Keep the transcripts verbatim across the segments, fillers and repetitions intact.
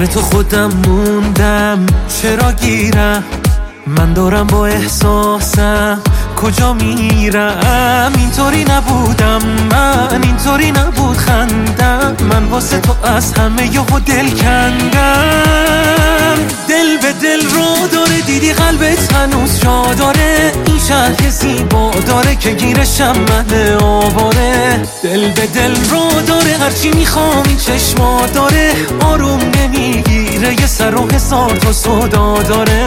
تو خودم موندم، چرا گیرم؟ من دارم با احساسم کجا میرم؟ اینطوری نبودم من، اینطوری نبود خندم، من واسه تو از همه یهو دل کندم. دل به دل رو داره، دیدی قلبت هنوز جا داره، این شهر زیبا داره که گیرشم من آواره. دل به دل رو داره، هرچی میخوام این چشما داره، آروم نمیگیره، یه سر و هزار تا صدا داره.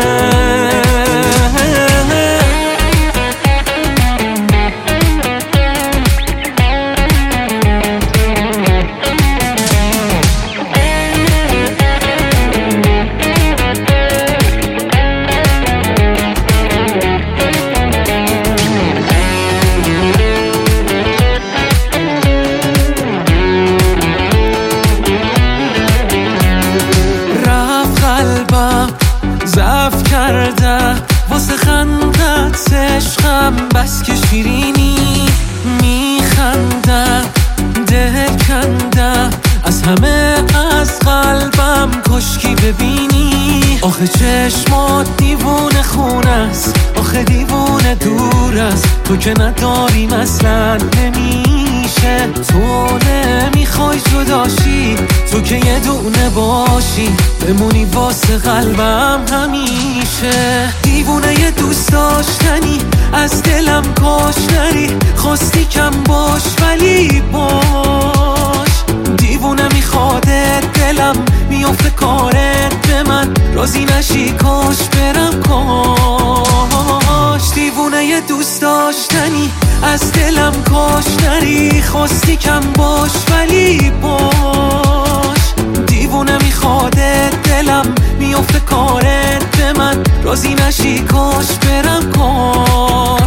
ضعف کرده واسه خندت عشقم، بس که شیرینی میخنده، دل کنده از همه از قلبم، کشکی ببینی. آخه چشمات دیوونه خونه است، آخه دیوونه دور است، تو که نداری اصلا نمیشه. تو نمیخوای جداشی، تو که یه دونه باشی، بمونی واسه قلبم همیشه. دیوونه یه دوست داشتنی، از دلم کاش نری، خواستی کم باش ولی باش. دیوونه میخوادت دلم، میافته کارت به من، راضی نشی کاش برم کاش. دیوونه یه دوست داشتنی، از دلم کاش نری، خواستی کم باش ولی باش. دیوونه میخوادت دلم، میافته کارت به من، راضی نشی کاش برم کاش.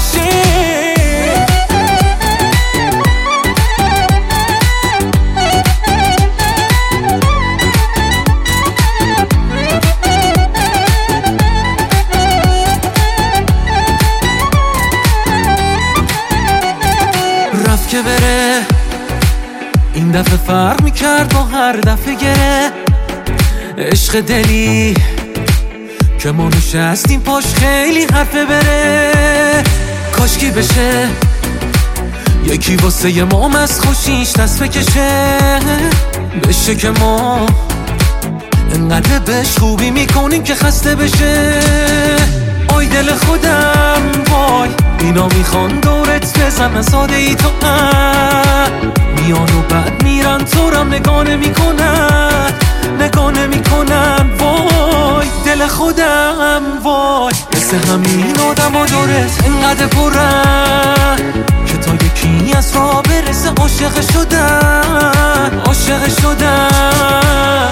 رفت که بره، این دفعه فرق میکرد با هر دفعه گره. عشق دلی که ما نشستیم پاش خیلی حرفه بره. کاشکی بشه یکی واسه ی ما از خوشیش دست بکشه، بشه که ما انقدر بهش خوبی میکنیم که خسته بشه. آی دل خودم وای، اینا میخوان دورت بزنن ساده ای تو هم، میان و بعد میرن تو رم نگاه نمیکنن، نگاه نمیکنن. وای دل خودم وای، مثل همین آدم و دورت انقدر پرن که تا یکی از راه برسه عاشق شدن، عاشق شدن.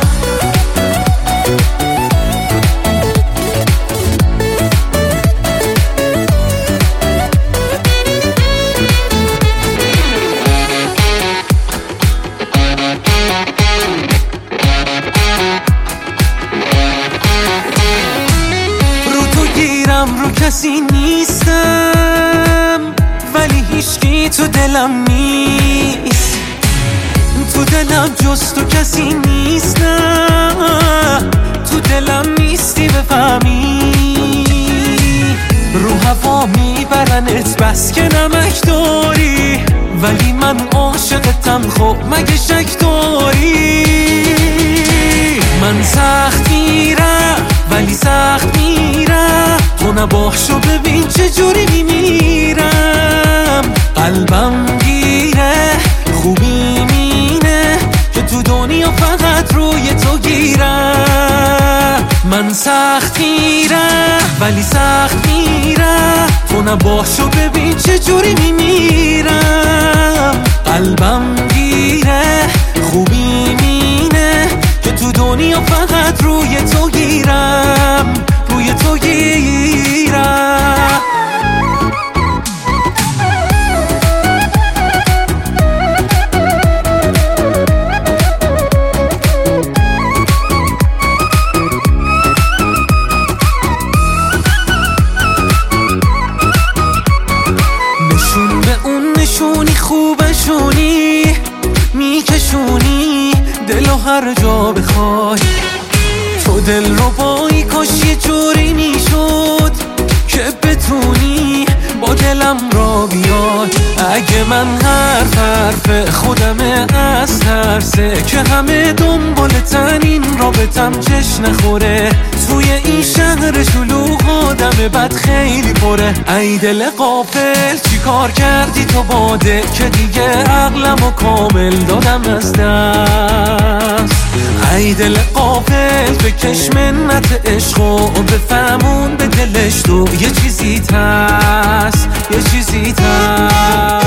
رو کسی نیستم ولی هیچکی تو دلم نیست، تو دلم جز تو کسی نیست، نه تو دلم نیستی بفهمی. رو هوا میبرنت بس که نمک داری، ولی من عاشقتم خب مگه شک داری؟ من سخت میرم ولی سخت میرم، تو نباشو ببین چجوری میمیرم. قلبم گیره خوبی مینه که تو دنیا فقط روی تو گیرم. من سخت میرم ولی سخت میرم، تو نباشو ببین چجوری میمیرم. قلبم گیره خوبی مینه که تو دنیا فقط روی تو گیرم، روی تو گیرم. نشون به اون نشونی خوبشونی، میکشونی دلو هر جا بخوای. تو دل رو بایی کاش یه جوری میشد که بتونی با دلم را بیای. اگه من حرف حرف خودمه از ترسه که همه دنبالتن این رابطم چش نخوره. توی این شهر شلوغ آدم بد خیلی پره. ای دل غافل چی کار کردی تو باده که دیگه عقلمو کامل دادم از دست. ای دل غافل بکش منت عشق و بفهمون به دلش تو یه چیزی هست، یه چیزی هست.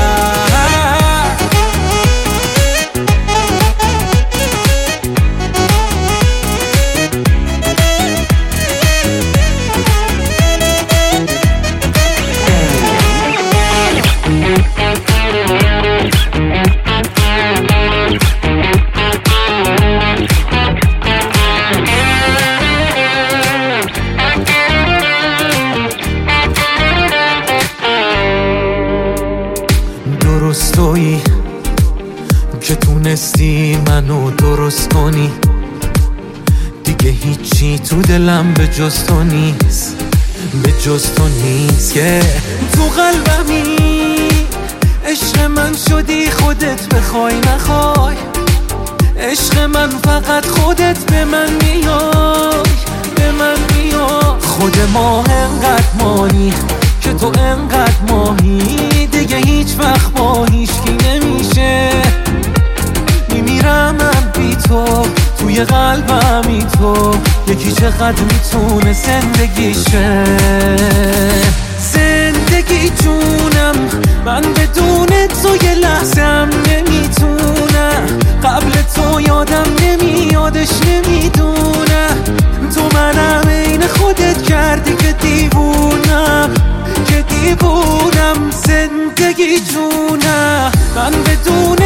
درست تویی که تونستی منو درست کنی. دیگه هیچی تو دلم به جز تو نیست، به جز تو نیست. که تو قلبمی عشق من شدی خودت بخوای نخوای. عشق من فقط خودت به من میای، به من میای. خود ما انقدر مانی که تو انقدر ماهی. دیگه هیچ وقت با هیچکی نمیشه. میمیرم من بی تو توی قلبمی تو. یکی چقدر میتونه زندگیشه. زندگی جونم من بدون تو یه لحظه هم نمیتونم. قبل تو یادم نمیادش نمیدونم. تو منم عین خودت کردی که دیوونم، که دیوونم. زندگی جونم من بدون